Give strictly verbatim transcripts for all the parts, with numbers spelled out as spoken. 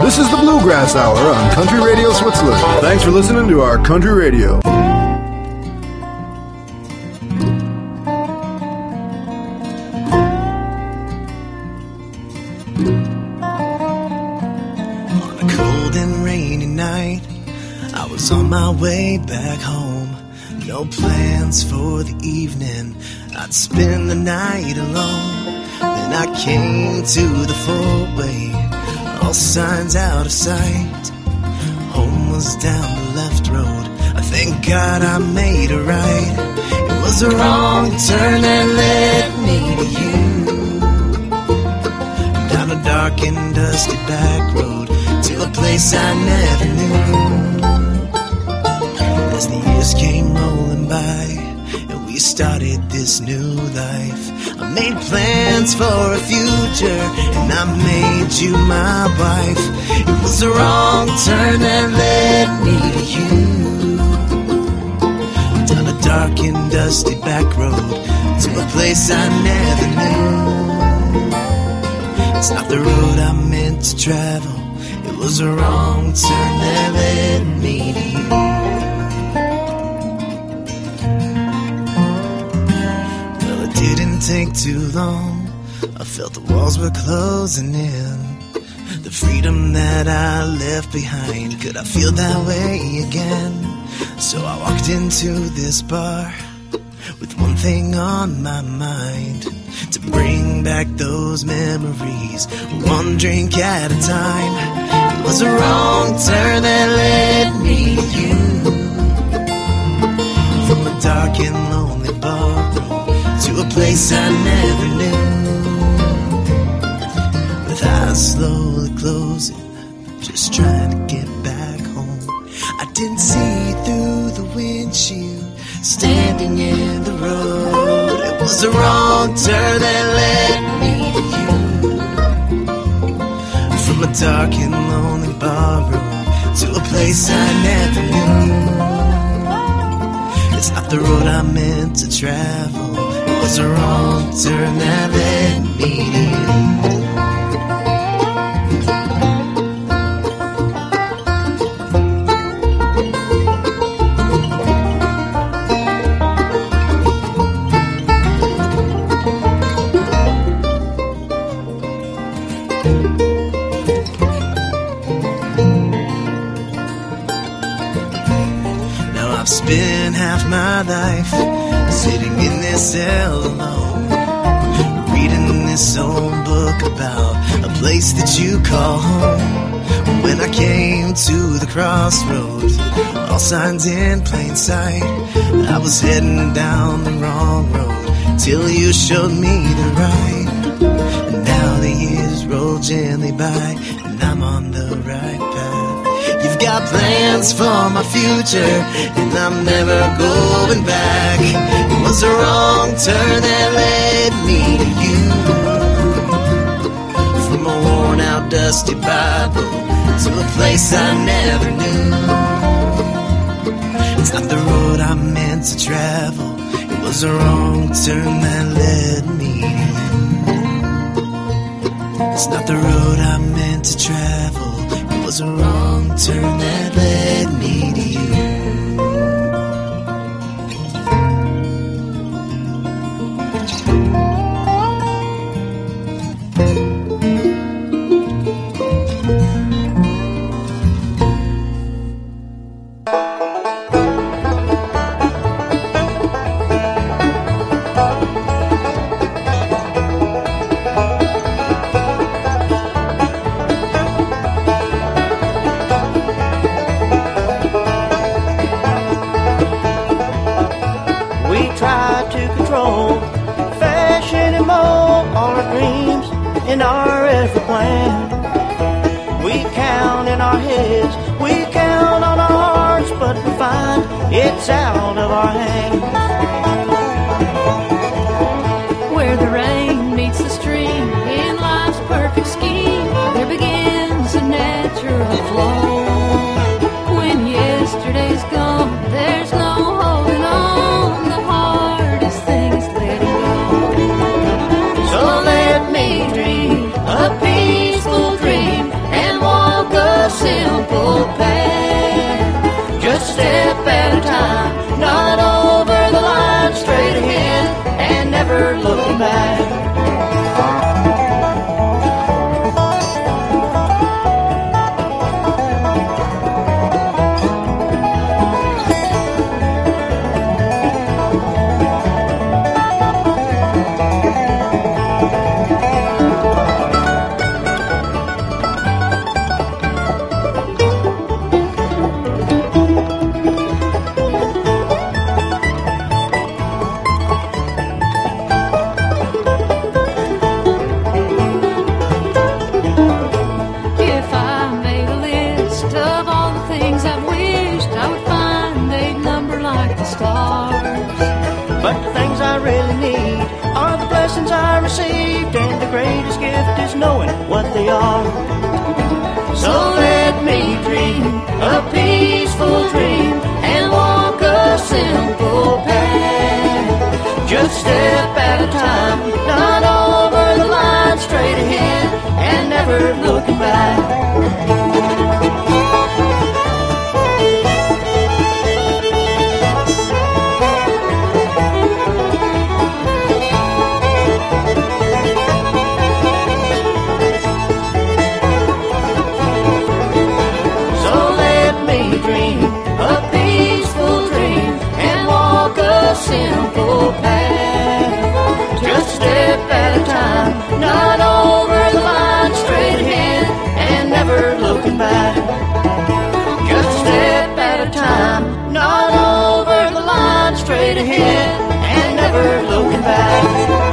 This is the Bluegrass Hour on Country Radio Switzerland. Thanks for listening to our Country Radio. On a cold and rainy night, I was on my way back home. No plans for the evening, I'd spend the night alone. Then I came to the four-way, all signs out of sight. Home was down the left road, I thank God I made a right. It was a wrong turn that led me to you, down a dark and dusty back road, to a place I never knew. As the years came rolling by and we started this new life, I made plans for a future and I made you my wife. It was the wrong turn that led me to you, down a dark and dusty back road, to a place I never knew. It's not the road I meant to travel, it was a wrong turn that led me to you. Well, it didn't take too long, I felt the walls were closing in. The freedom that I left behind, could I feel that way again? So I walked into this bar with one thing on my mind, to bring back those memories, one drink at a time. It was a wrong turn that led me to you, from a dark and lonely bar room to a place I never knew. With eyes slowly closing, just trying to get back home. I didn't see through the windshield, standing in the road. It was the wrong turn that led me to you, from a dark and lonely bar room to a place I never knew. It's not the road I meant to travel, it was the wrong turn that led me to you. Spent half my life sitting in this cell alone, reading this old book about a place that you call home. When I came to the crossroads, all signs in plain sight, I was heading down the wrong road till you showed me the right. And now the years roll gently by and I'm on the right path. You've got plans for my future, and I'm never going back. It was a wrong turn that led me to you, from a worn out dusty Bible to a place I never knew. It's not the road I meant to travel, it was a wrong turn that led me to you. It's not the road I meant to travel, it was a wrong turn that led me to you. In our every plan, we count in our heads, we count on our hearts, but we find it's out of our hands. Where the rain meets the stream in life's perfect scheme, there begins a natural flow. When yesterday's gone, there's no holding on. The hardest thing is letting go. So let me dream a peaceful dream and walk away. we are. So let me dream a peaceful dream and walk a simple path. Just step at a time, not over the line, straight ahead and never looking back. Simple path, just step at a time, not over the line, straight ahead and never looking back. Just step at a time, not over the line, straight ahead and never looking back.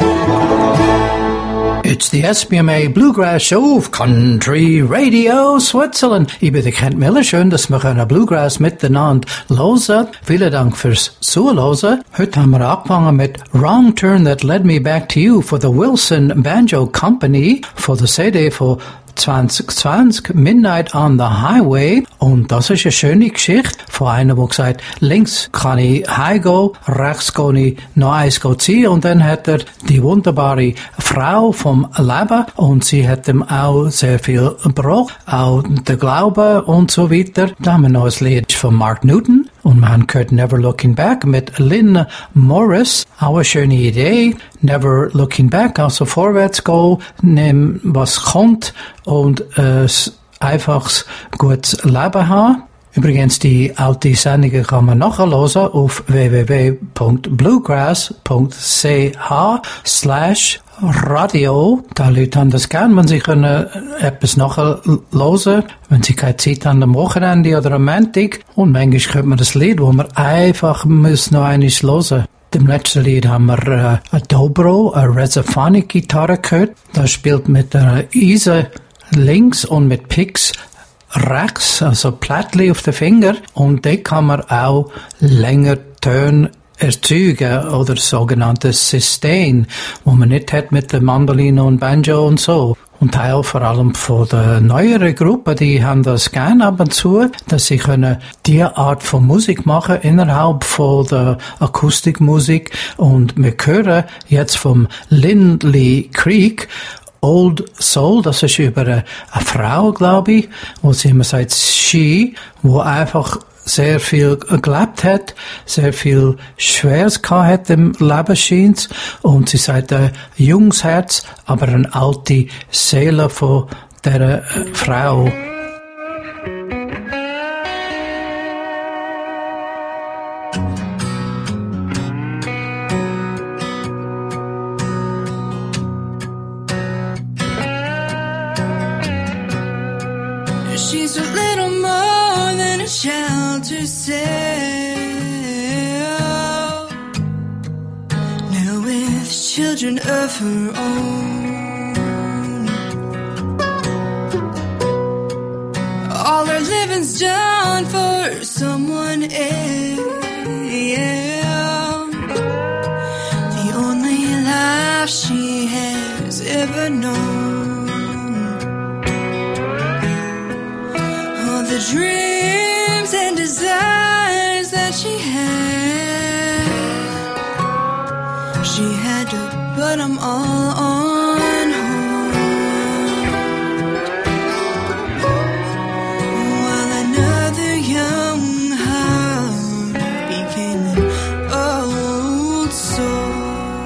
It's the S B M A Bluegrass Show auf Country Radio Switzerland. Ich bin der Kent Miller. Schön, dass wir eine Bluegrass miteinander hören. Vielen Dank fürs Zuhören. Heute haben wir angefangen mit Wrong Turn That Led Me Back to You for the Wilson Banjo Company for the C D von zwanzig zwanzig, Midnight on the Highway. Und das ist eine schöne Geschichte von einem, der gesagt, links kann ich heimgehen, rechts kann ich noch eins ziehen. Und dann hat er die wunderbare Frau vom Leben und sie hat ihm auch sehr viel gebracht, auch der Glaube und so weiter. Da haben wir noch ein Lied von Mark Newton. Und wir haben gehört Never Looking Back mit Lynn Morris. Auch eine schöne Idee. Never Looking Back, also vorwärts gehen, nehmen was kommt und äh, einfaches gutes Leben haben. Übrigens, die alte Sendungen kann man nachhören auf w w w punkt bluegrass punkt c h slash Radio. Da Leute haben das gern, wenn sie können etwas nachhören, wenn sie keine Zeit haben am Wochenende oder am Montag. Und manchmal hört man das Lied, wo man einfach muss noch einmal hören. Im letzten Lied haben wir äh, eine Dobro, eine Resophonic-Gitarre gehört. Das spielt mit einer Eise links und mit Picks rechts, also Plättli auf den Finger. Und da kann man auch länger Töne erzeugen oder sogenanntes Sustain, wo man nicht hat mit der Mandoline und Banjo und so. Und Teil vor allem von der neueren Gruppe, die haben das gerne ab und zu, dass sie können die Art von Musik machen innerhalb von der Akustikmusik. Und wir hören jetzt vom Lindley Creek Old Soul, das ist über eine, eine Frau, glaube ich, wo sie immer sagt, she, wo einfach sehr viel gelebt hat, sehr viel Schweres gehabt hat im Leben scheint's. Und sie sagt, ein junges Herz, aber eine alte Seele von dieser Frau. She's a little more than a shelter cell. Now with children of her own, all her living's done for someone else. The only life she has ever known. The dreams and desires that she had, she had to put them all on hold, while another young heart became an old soul.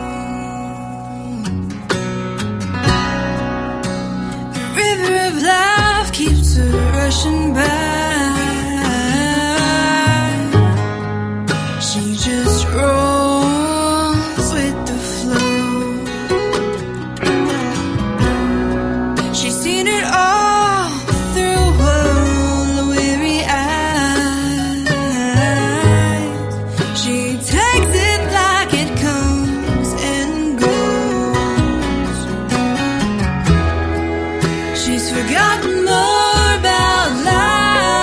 The river of life keeps her rushing by. She just rolls with the flow. She's seen it all through a world of weary eyes. She takes it like it comes and goes. She's forgotten more about life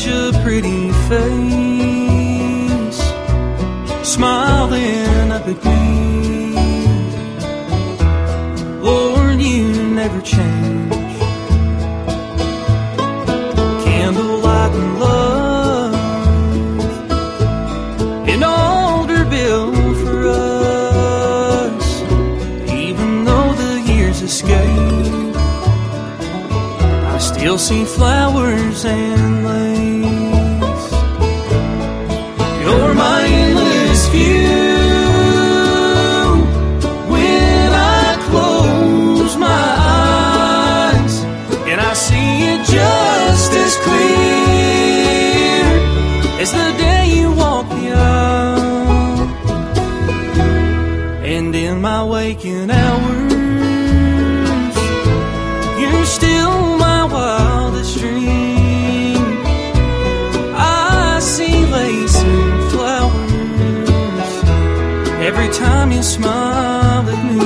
a pretty face, smiling up at me. Lord, you never change. Candlelight and love, an older bill for us. Even though the years escape, I still see flowers and lace. You're my endless view. When I close my eyes, and I see it just as clear as the day you walked the aisle. And in my waking hours, you're still my wildest dream. I see lace and flowers every time you smile at me.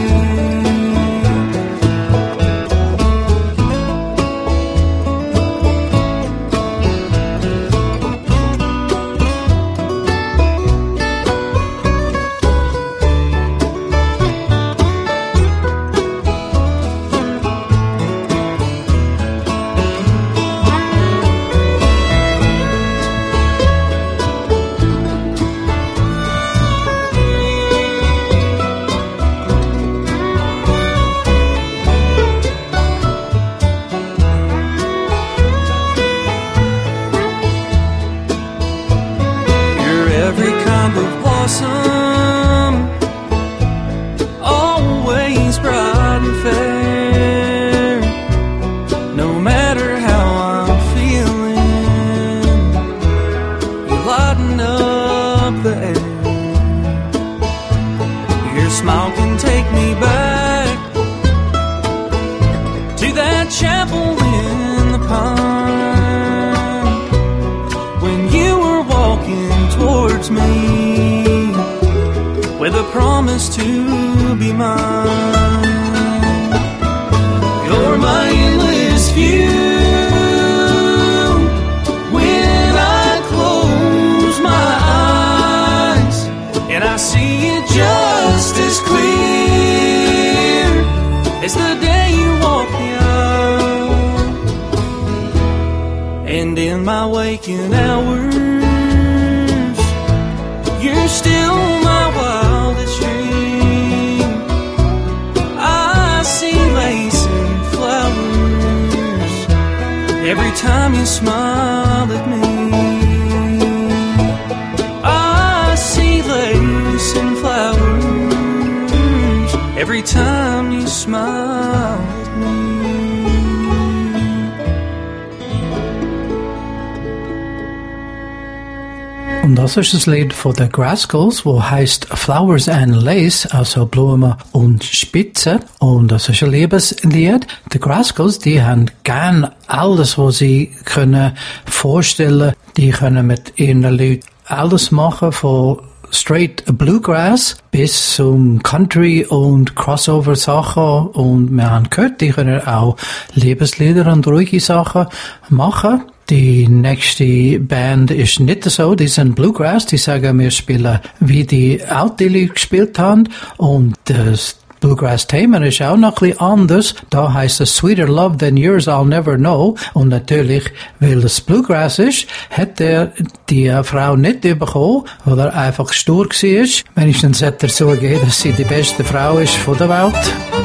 Always bright and fair. No matter how I'm feeling, you lighten up the air. Your smile can take me back to that chapel in the pine, when you were walking towards me with a promise to be mine. You're my endless view. When I close my eyes, and I see it just as clear as the day you walked the aisle. And in my waking hours, you're still my wildest dream. I see lace and flowers every time you smile at me. I see lace and flowers every time you smile at me. Und das ist das Lied von den Rascals, wo heißt Flowers and Lace, also Blumen und Spitze. Und das ist ein Liebeslied. Die Rascals, die haben gern alles, was sie können vorstellen. Die können mit ihren Leuten alles machen, von straight Bluegrass bis zum Country und Crossover Sachen. Und wir haben gehört, die können auch Liebeslieder und ruhige Sachen machen. Die nächste Band ist nicht so, die sind Bluegrass, die sagen, wir spielen, wie die alte Leute gespielt haben, und das Bluegrass-Thema ist auch noch ein bisschen anders. Da heißt es Sweeter Love Than Yours I'll Never Know, und natürlich, weil es Bluegrass ist, hat er die Frau nicht bekommen, weil er einfach stur war. Wenigstens hat er zugegeben, dass sie die beste Frau ist von der Welt.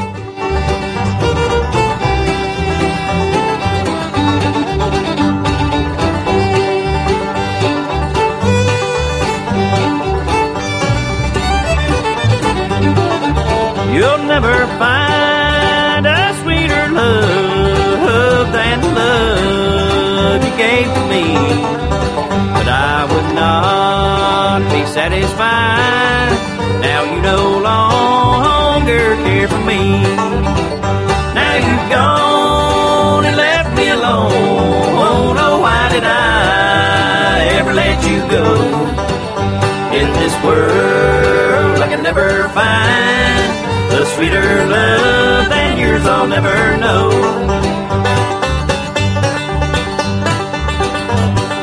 You'll never find a sweeter love than the love you gave to me. But I would not be satisfied. Now you no longer care for me. Now you've gone and left me alone. Oh, why did I ever let you go? In this world I can never find a sweeter love than yours I'll never know.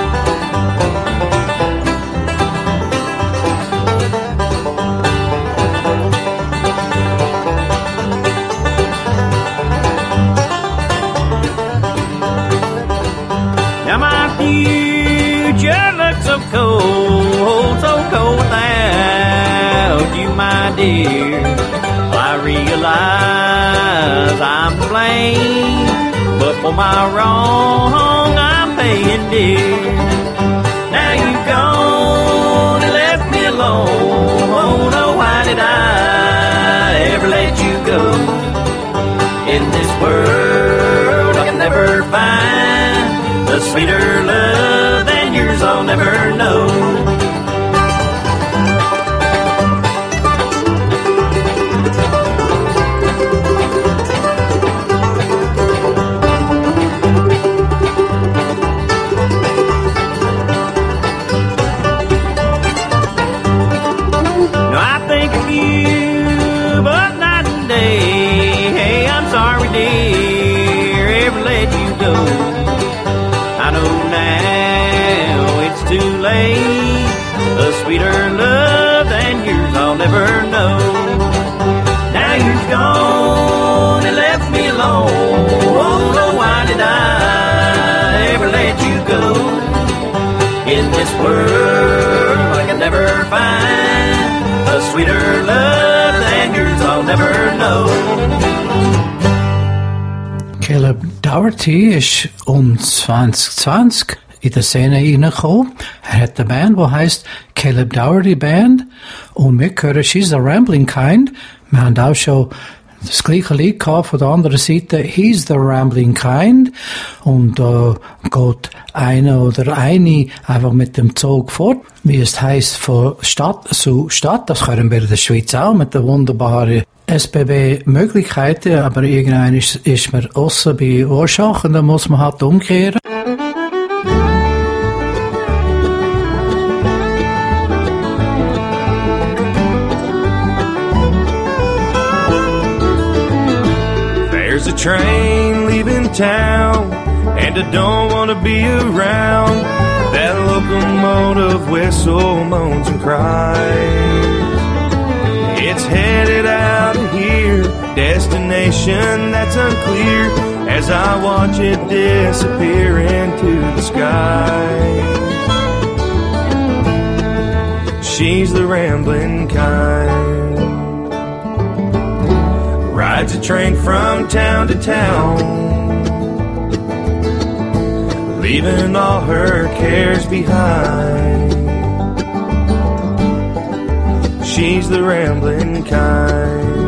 you just look so cold, so cold without you, my dear. I realize I'm to blame, but for my wrong I'm paying dear. Now you've gone and left me alone. Oh no, why did I ever let you go? In this world I can never find a sweeter love than yours I'll never know. A sweeter love than yours I'll never know. Now you've gone and left me alone. Oh no, why did I ever let you go? In this world I can never find a sweeter love than yours I'll never know. Caleb Dougherty ist um zwanzig zwanzig in der Szene reingekommen. Er hat eine Band, die heisst Caleb Dougherty Band. Und wir hören She's the Rambling Kind. Wir haben auch schon das gleiche Lied gehabt von der anderen Seite, He's the Rambling Kind. Und da äh, geht einer oder eine einfach mit dem Zug fort, wie es heisst, von Stadt zu Stadt. Das können wir in der Schweiz auch mit den wunderbaren S B B-Möglichkeiten. Aber irgendwann ist, ist man aussen bei Orschach und dann muss man halt umkehren. There's a train leaving town, and I don't want to be around. That locomotive whistle moans and cries. It's headed out of here, destination that's unclear, as I watch it disappear into the sky. She's the rambling kind, rides a train from town to town, leaving all her cares behind. She's the rambling kind.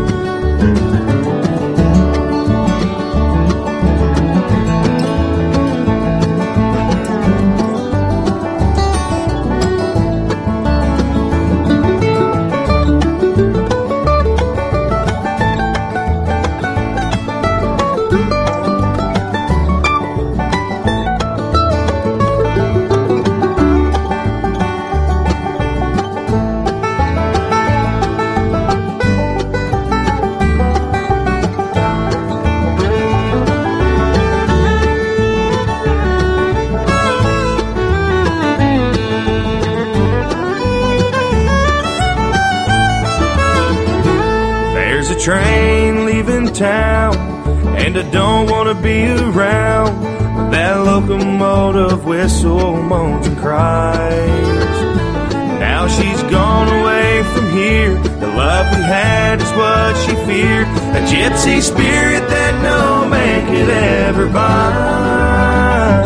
Train leaving town, and I don't want to be around. That locomotive whistle moans and cries. Now she's gone away from here. The love we had is what she feared, a gypsy spirit that no man could ever buy.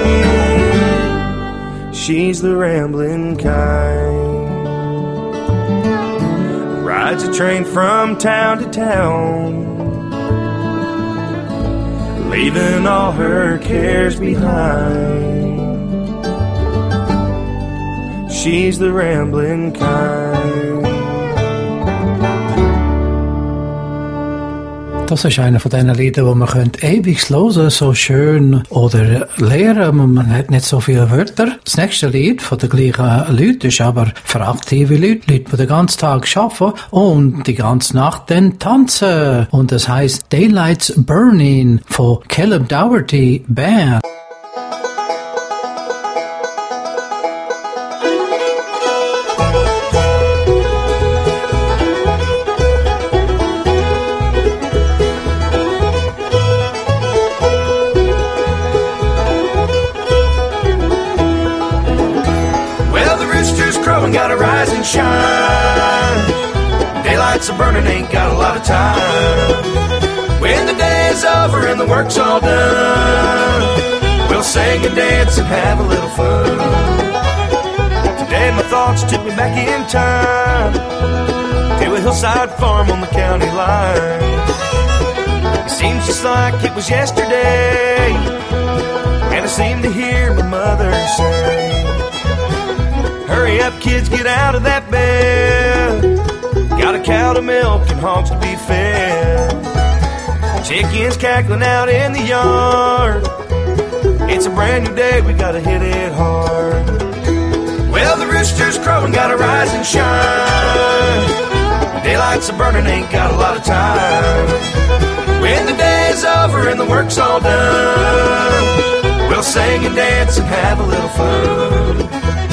She's the rambling kind, rides a train from town to town, leaving all her cares behind. She's the rambling kind. Das ist einer von diesen Liedern, die man ewig hören könnte, so schön oder lernen. Man hat nicht so viele Wörter. Das nächste Lied von den gleichen Leuten ist aber für aktive Leute, Leute, die den ganzen Tag arbeiten und die ganze Nacht dann tanzen. Und das heisst Daylight's Burning von Caleb Dougherty Band. growing, gotta rise and shine. Daylight's a burning, ain't got a lot of time. When the day is over and the work's all done, we'll sing and dance and have a little fun. Today my thoughts took me back in time to a hillside farm on the county line. It seems just like it was yesterday, and I seem to hear my mother say, hurry up kids, get out of that bed. Got a cow to milk and hogs to be fed. Chickens cackling out in the yard. It's a brand new day, we gotta hit it hard. Well, the rooster's crowing, gotta rise and shine. Daylight's a burning, ain't got a lot of time. When the day's over and the work's all done, we'll sing and dance and have a little fun.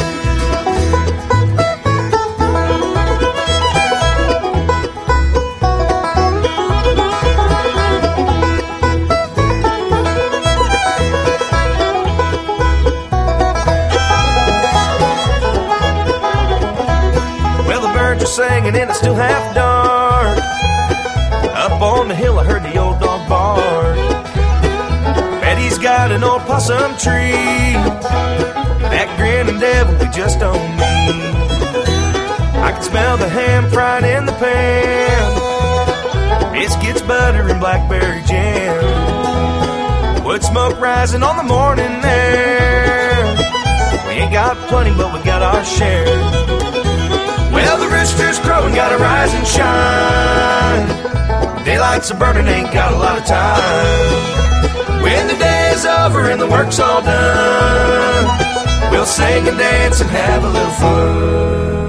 Singing and it's still half dark. Up on the hill I heard the old dog bark. Betty's got an old possum tree. That grinning devil we just don't need. I can smell the ham fried in the pan, biscuits, butter, and blackberry jam. Wood smoke rising on the morning air. We ain't got plenty but we got our share. Well, the rooster's crowing, gotta rise and shine. Daylight's a burning, ain't got a lot of time. When the day's over and the work's all done, we'll sing and dance and have a little fun.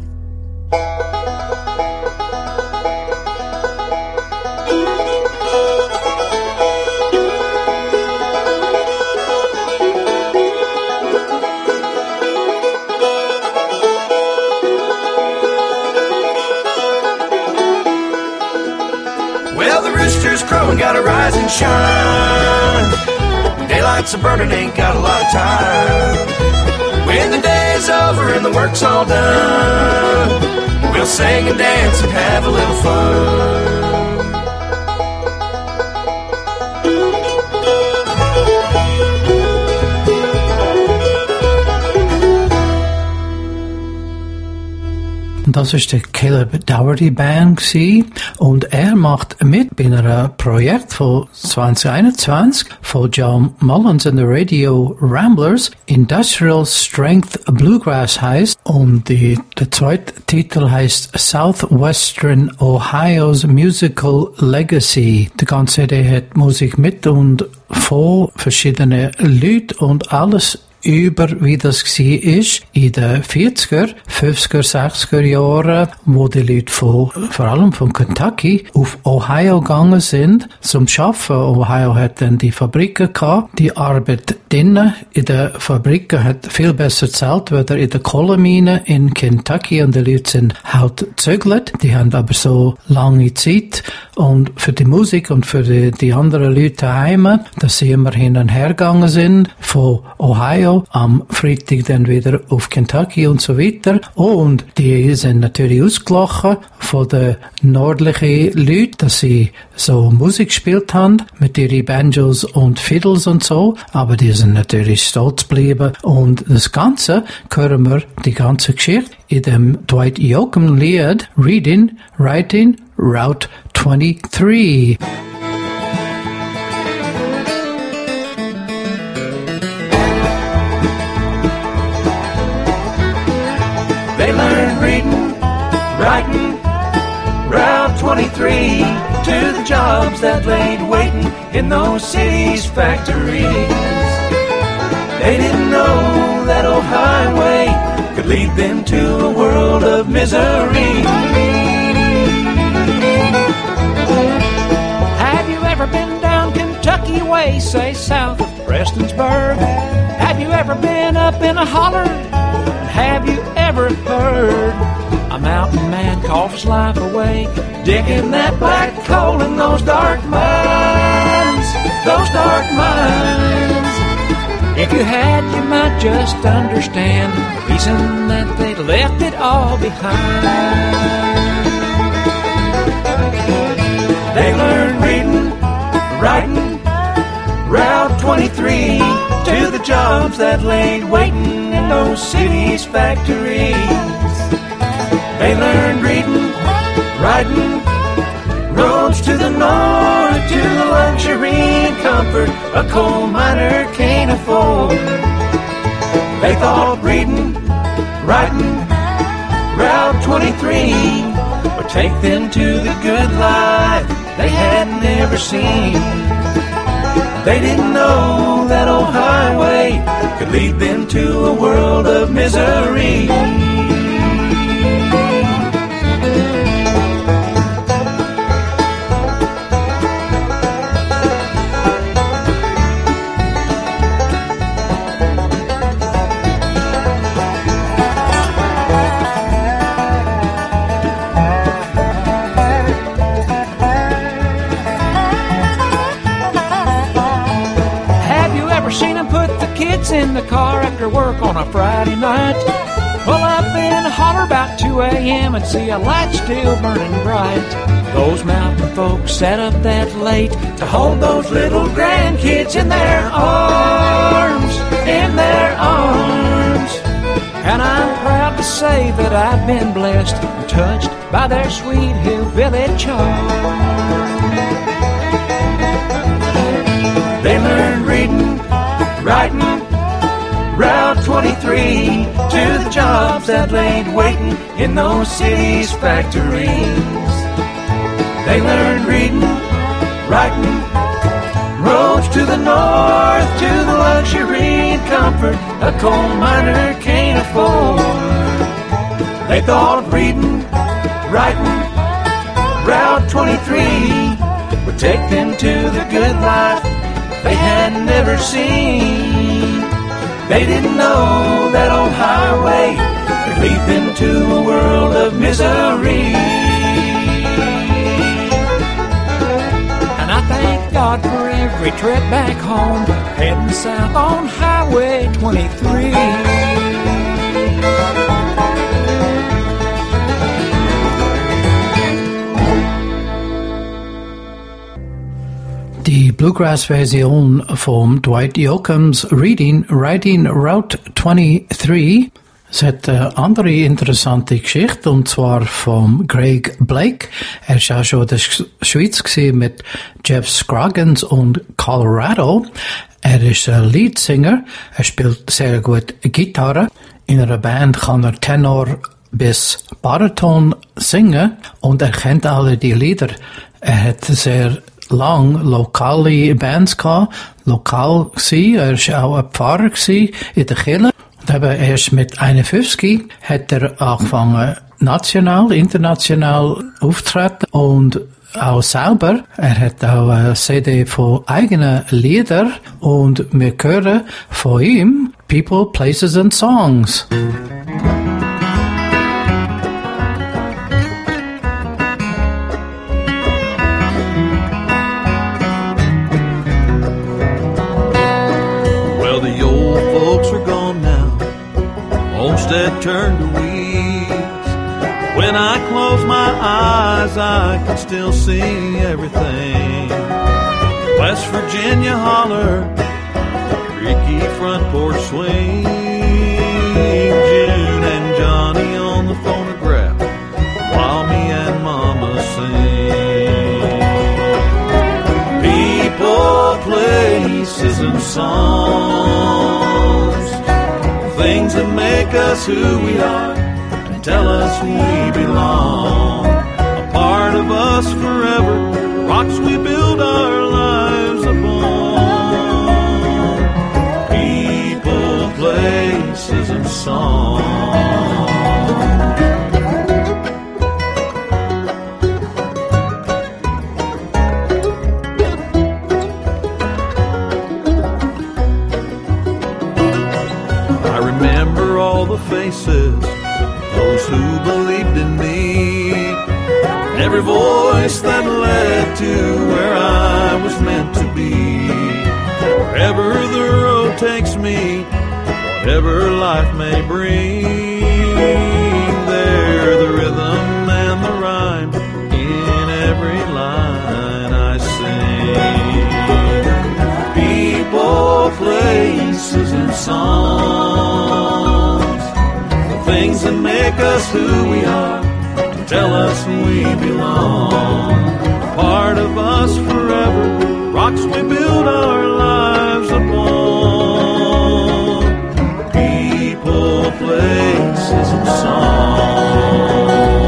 Crowing, gotta rise and shine. Daylight's a burning, ain't got a lot of time. When the day's over and the work's all done, we'll sing and dance and have a little fun. Das ist der Caleb Dougherty Band gewesen. Und er macht mit bei einem Projekt von zwanzig einundzwanzig von John Mullins and the Radio Ramblers. Industrial Strength Bluegrass heißt, und die, der zweite Titel heißt Southwestern Ohio's Musical Legacy. Die ganze C D hat Musik mit und von verschiedenen Leuten und alles über, wie das gsi ist in den vierziger, fünfziger, sechziger Jahren, wo die Leute von, vor allem von Kentucky auf Ohio gegangen sind zum Schaffen. Ohio hat dann die Fabriken gehabt. Die Arbeit drinnen in den Fabriken hat viel besser gezahlt, weder in den Kohleminen in Kentucky, und die Leute sind halt gezögert. Die haben aber so lange Zeit und für die Musik und für die, die anderen Leute daheim, dass sie immer hin und her gegangen sind von Ohio am Freitag dann wieder auf Kentucky und so weiter. Und die sind natürlich ausgelachen von den nördlichen Leuten, dass sie so Musik gespielt haben mit ihren Banjos und Fiddles und so. Aber die sind natürlich stolz geblieben. Und das Ganze hören wir, die ganze Geschichte, in dem Dwight Yoakam Lied Reading, Writing, Route twenty-three. They learned reading, writing, Route twenty-three, to the jobs that laid waiting in those cities' factories. They didn't know that old highway could lead them to a world of misery. Have you ever been down Kentucky way, say south of Prestonsburg? Have you ever been up in a holler? Have you ever heard a mountain man cough his life away, digging that black coal in those dark mines, those dark mines? If you had, you might just understand the reason that they left it all behind. They learned reading, writing, Route twenty-three, to the jobs that laid waiting in those cities' factories. They learned reading, writing, roads to the north, to the luxury and comfort a coal miner can't afford. They thought reading, writing, Route twenty-three would take them to the good life they had never seen. They didn't know that old highway could lead them to a world of misery. In the car after work on a Friday night, pull up in a holler about two a.m. and see a light still burning bright. Those mountain folks sat up that late to hold those little grandkids in their arms, in their arms. And I'm proud to say that I've been blessed and touched by their sweet hillbilly charm. They learned reading, writing, Route twenty-three, to the jobs that laid waiting in those cities' factories. They learned reading, writing, roads to the north, to the luxury and comfort a coal miner can't afford. They thought reading, writing, Route twenty-three would take them to the good life they had never seen. They didn't know that old highway could lead them to a world of misery. And I thank God for every trip back home, heading south on Highway twenty-three. Die Bluegrass-Version von Dwight Yoakam's Reading, Writing, Route twenty-three. Es hat eine andere interessante Geschichte, und zwar vom Greg Blake. Er war auch schon in der Schweiz mit Jeff Scroggins und Colorado. Er ist ein Leadsinger. Er spielt sehr gut Gitarre. In einer Band kann er Tenor bis Bariton singen, und er kennt alle die Lieder. Er hat sehr lang lokale Bands gehabt, lokal gsi. Er war auch ein Pfarrer gsi in der Kirche. Und eben erst mit einundfünfzig hat er angefangen, national, international aufzutreten, und auch selber. Er hat auch eine C D von eigenen Liedern, und wir hören von ihm People, Places and Songs. Homestead turned to weeds. When I close my eyes, I can still see everything. West Virginia holler, creaky front porch swing. June and Johnny on the phonograph, while me and Mama sing. People, places, and songs, things that make us who we are and tell us we belong. A part of us forever, rocks we build our lives upon. People, places, and songs. Faces, those who believed in me, every voice that led to where I was meant to be. Wherever the road takes me, whatever life may bring. They're the rhythm and the rhyme in every line I sing. People, places, and songs, the things that make us who we are, tell us we belong. A part of us forever, rocks we build our lives upon. People, places, and songs.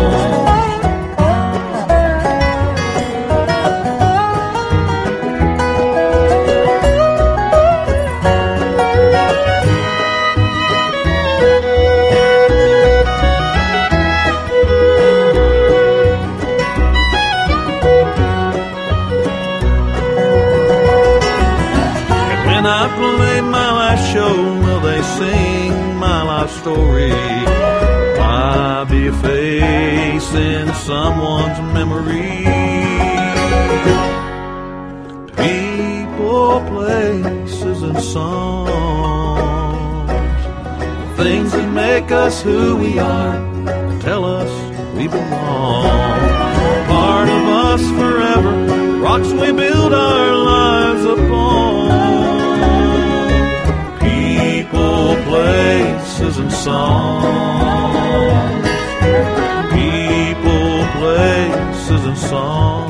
Will they sing my life story? I'll be a face in someone's memory. People, places, and songs, the things that make us who we are, tell us we belong. Part of us forever, rocks we build our lives upon. People, places, and songs. People, places, and songs.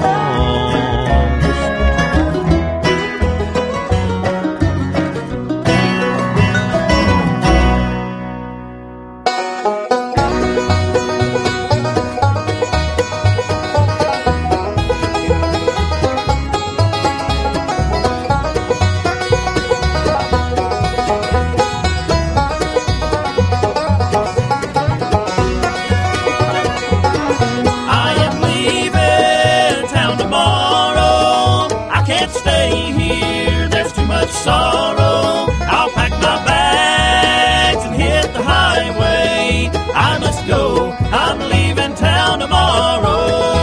Sorrow, I'll pack my bags and hit the highway. I must go, I'm leaving town tomorrow.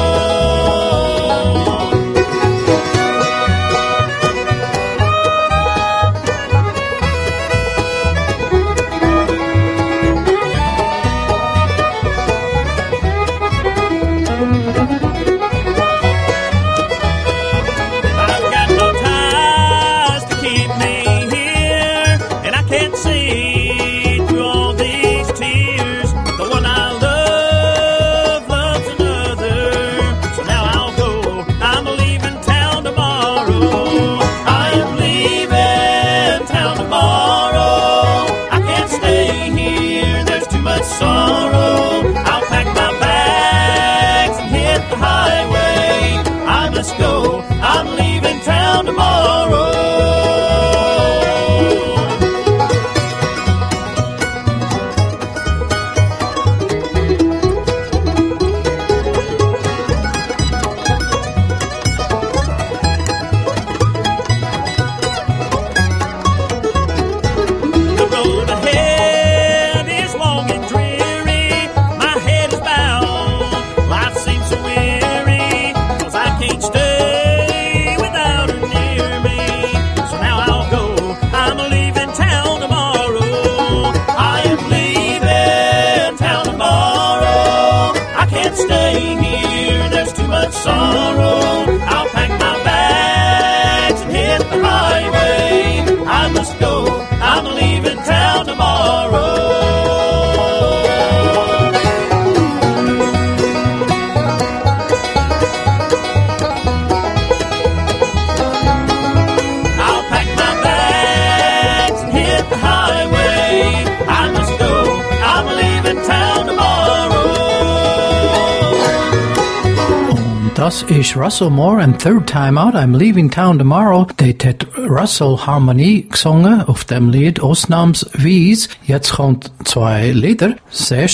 Das ist Russell Moore and Third Time Out, I'm Leaving Town Tomorrow. Det hat Russell Harmonie gesungen auf dem Lied Ausnahmsweise. Jetzt kommt zwei Lieder. Das erste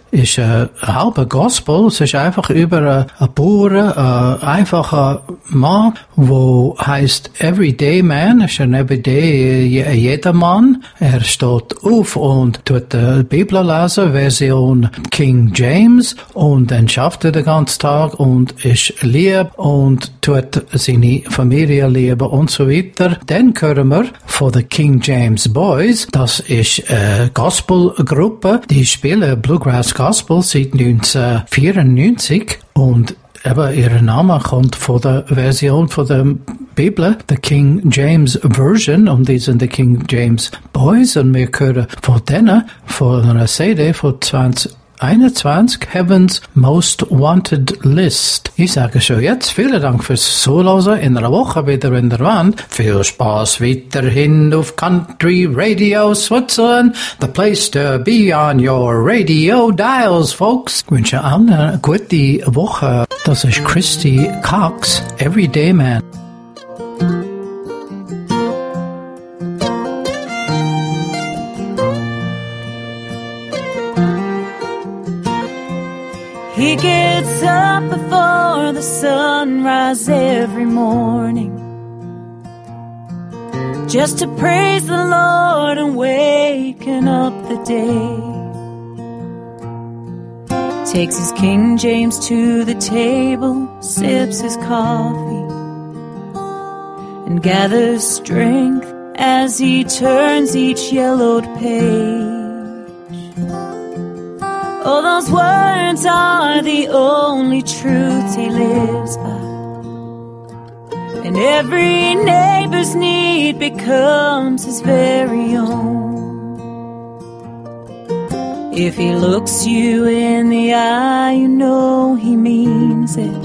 ist ein halber Gospel. Es ist einfach über einen Bauern, ein einfacher Mann, wo heißt Everyday Man. Es ist ein Everyday Jedermann. Er steht auf und tut die Bibel lesen, Version King James, und dann schafft er den ganzen Tag und ist lieb und tut seine Familie lieben und so weiter. Dann hören wir von den King James Boys. Das ist eine Gospelgruppe, die spielen Bluegrass Gospel seit neunzehnhundertvierundneunzig und eben ihr Name kommt von der Version von der Bibel, der King James Version, und die sind die King James Boys, und wir hören von denen, von einer C D von zwanzig einundzwanzig, Heaven's Most Wanted List. Ich sage schon jetzt, vielen Dank fürs Zuhören. In einer Woche wieder in der Wand. Viel Spaß weiterhin auf Country Radio Switzerland, the place to be on your radio dials, folks. Ich wünsche allen eine gute Woche. Das ist Christy Cox, Everyday Man. He gets up before the sunrise every morning just to praise the Lord and waken up the day. Takes his King James to the table, sips his coffee, and gathers strength as he turns each yellowed page. Oh, those words are the only truths he lives by, and every neighbor's need becomes his very own. If he looks you in the eye, you know he means it,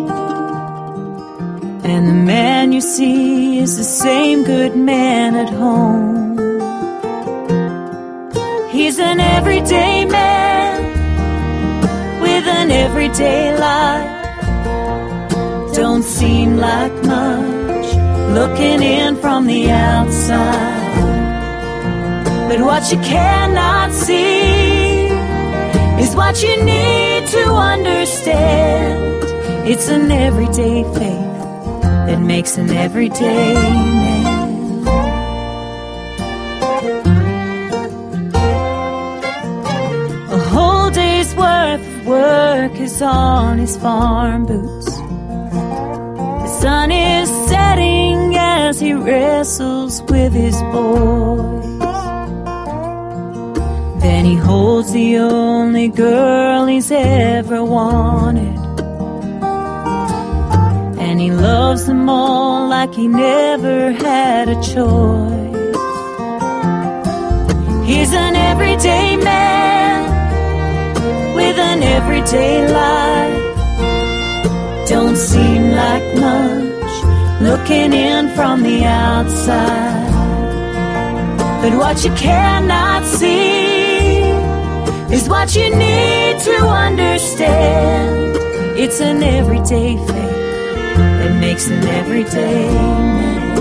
and the man you see is the same good man at home. He's an everyday man with an everyday life. Don't seem like much looking in from the outside, but what you cannot see is what you need to understand. It's an everyday faith that makes an everyday man. A whole day's worth of work is on his farm boots. The sun is setting as he wrestles with his boys. Then he holds the only girl he's ever wanted, and he loves them all like he never had a choice. He's an everyday man with an everyday life. Don't seem like much looking in from the outside, but what you cannot see is what you need to understand. It's an everyday faith that makes an everyday man.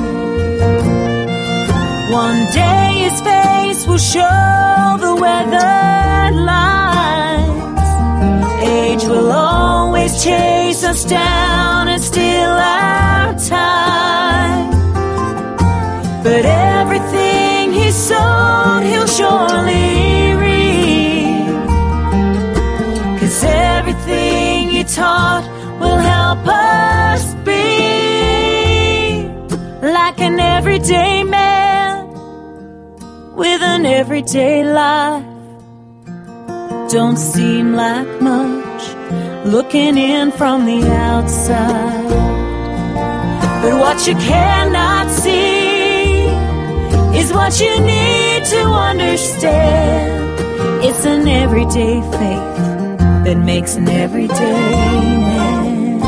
One day his face will show the weathered lines. Age will always chase us down and steal our time, but everything he sowed he'll surely reap, 'cause everything he taught will help us be like an everyday man with an everyday life. Don't seem like much looking in from the outside, but what you cannot see is what you need to understand. It's an everyday faith that makes an everyday man.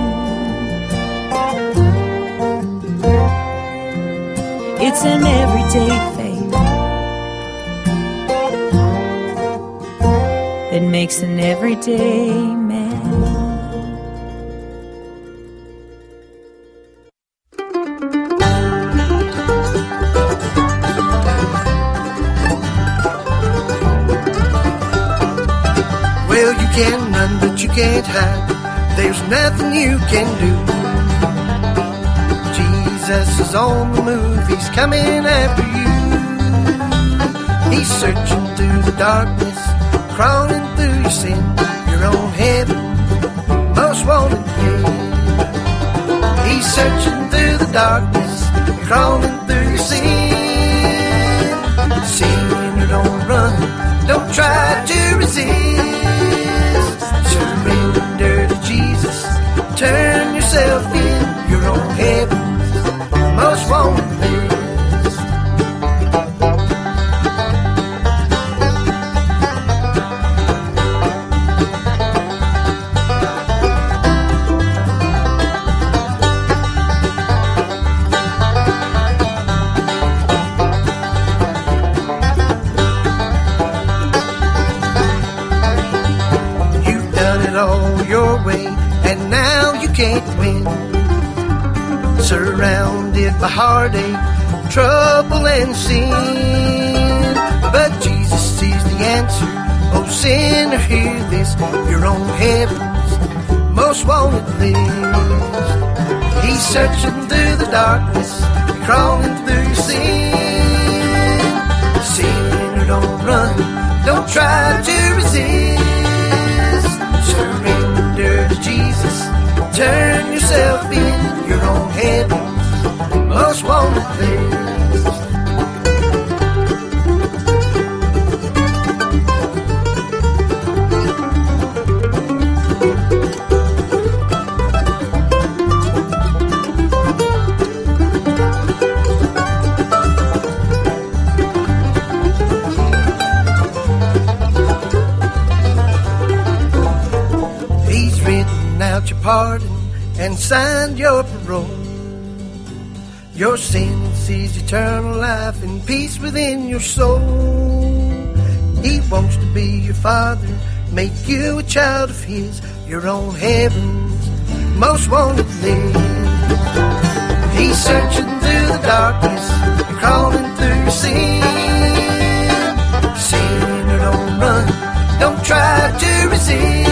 It's an everyday faith that makes an everyday man. can't hide, there's nothing you can do. Jesus is on the move, he's coming after you. He's searching through the darkness, crawling through your sin. You're on heaven's most wanted list. He's searching through the darkness, crawling through your sin. Sinner, don't run, don't try to resist. Surrender to Jesus, turn yourself in. You're on heaven's most wanted list. Can't win. Surrounded by heartache, trouble and sin, but Jesus sees the answer. Oh sinner, hear this, you're on heaven's most wanted list. He's searching through the darkness, crawling through your sin. Sinner, don't run, don't try to resist. Surrender to Jesus, turn yourself in. You're on heaven's most wanted list. He's written out your pardon and signed your parole. Your sin sees eternal life and peace within your soul. He wants to be your father, make you a child of his. You're on heaven's most wanted list. He's searching through the darkness, crawling through your sin. Sinner, don't run, don't try to resist.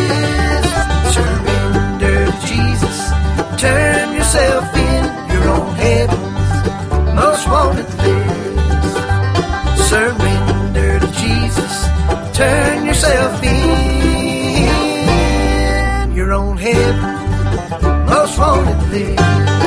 Surrender to Jesus, turn yourself in. You're on heaven's most wanted list. Surrender to Jesus, turn yourself in. You're on heaven's most wanted list.